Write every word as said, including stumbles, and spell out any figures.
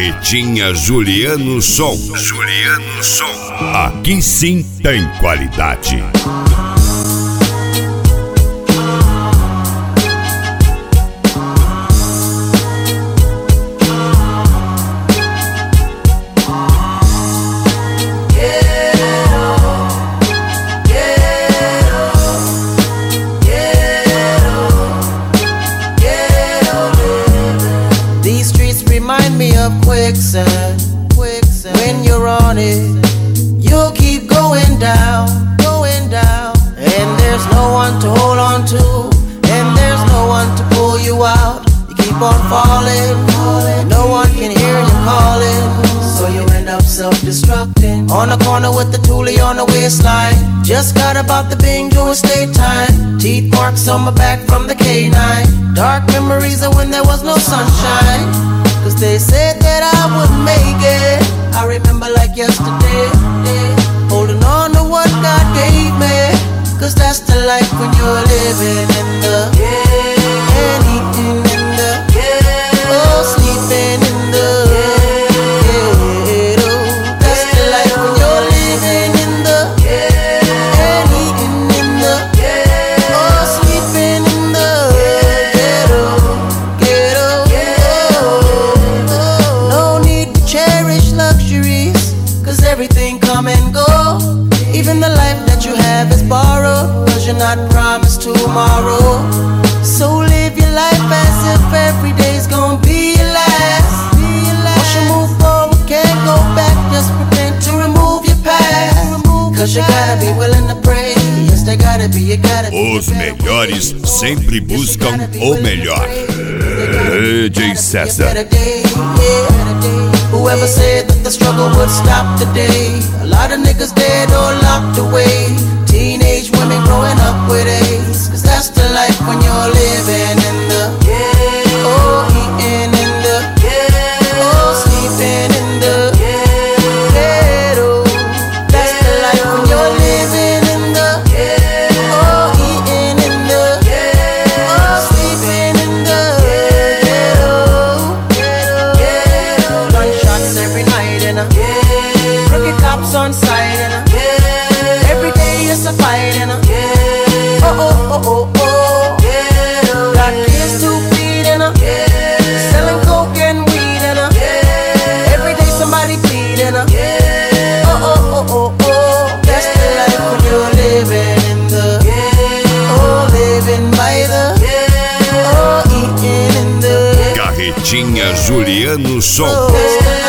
Carretinha Juliano Som. Juliano Som. Aqui sim tem qualidade. Remind me of quicksand, quicksand. When you're on it, you'll keep going down, going down. And there's no one to hold on to, and there's no one to pull you out. You keep on falling, no one can hear you calling, so you end up self-destructing. On the corner with the toolie on the waistline, just got about the Bing doing state time. Teeth marks on my back from the K nine. Dark memories of when there was no sunshine, cause they said that I wouldn't make it. I remember like yesterday, yeah, holding on to what God gave me, cause that's the life when you're living in the yeah, and eating in the yeah, oh, sleeping in the yeah, oh, that's the life when you're living in the yeah, and eating in the yeah, oh, sleeping in the ghetto, ghetto, ghetto. No need to cherish luxuries, cause everything come and go. Even the life that you have is borrowed, cause you're not promised tomorrow. So live your life as if every day's gonna be your last. Once you move forward, can't go back, just pretend to remove your past, cause you gotta be willing to pray. Yes, they gotta be, you gotta be. Os melhores sempre buscam o melhor. D J César. Whoever said that the struggle would stop today, a lot of niggas dead or locked away. Teenage women growing up with AIDS, cause that's the life when you're living in the yeah, oh, eating in the yeah, oh, sleeping in the ghetto. That's the life when you're living in the yeah, oh, eating in the yeah, oh, sleeping in the ghetto. Gunshots every night and a yeah, crooked cops on sight and a yeah, every day is a fight and a yeah, oh oh oh oh oh yeah, got kids to feed and a yeah, selling coke and weed and a yeah, every day somebody bleeding a yeah, oh oh oh oh oh. That's the life when you're living in the yeah, oh, living by the yeah, oh, eating in the Carretinha Juliano Som. oh.